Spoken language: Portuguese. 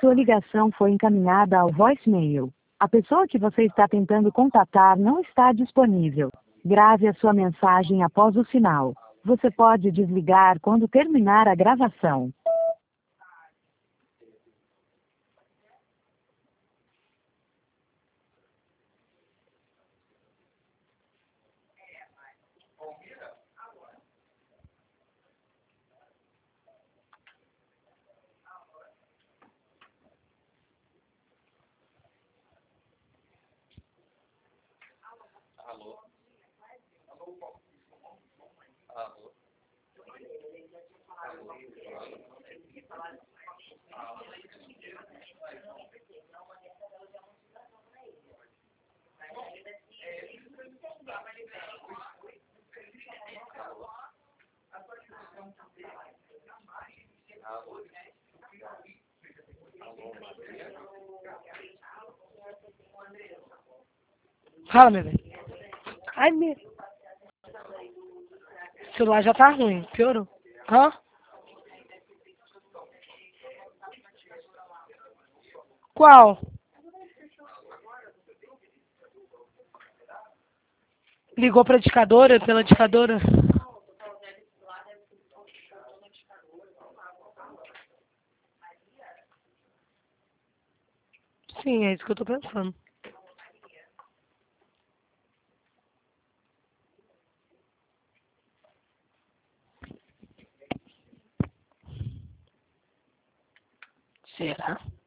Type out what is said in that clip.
Sua ligação foi encaminhada ao voicemail. A pessoa que você está tentando contatar não está disponível. Grave a sua mensagem após o sinal. Você pode desligar quando terminar a gravação. Alô? Alô? Fala, meu bem. Ai, meu. O celular já tá ruim. Piorou. Hã? Qual? Ligou pra indicadora, pela indicadora? Sim, é isso que eu tô pensando. Será?